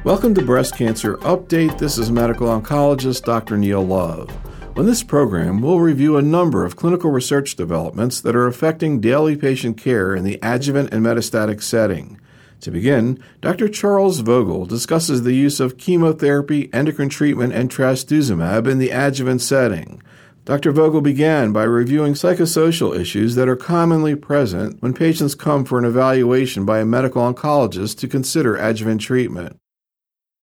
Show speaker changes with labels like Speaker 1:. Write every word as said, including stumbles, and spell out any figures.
Speaker 1: Welcome to Breast Cancer Update. This is medical oncologist Doctor Neil Love. On this program, we'll review a number of clinical research developments that are affecting daily patient care in the adjuvant and metastatic setting. To begin, Doctor Charles Vogel discusses the use of chemotherapy, endocrine treatment, and trastuzumab in the adjuvant setting. Doctor Vogel began by reviewing psychosocial issues that are commonly present when patients come for an evaluation by a medical oncologist to consider adjuvant treatment.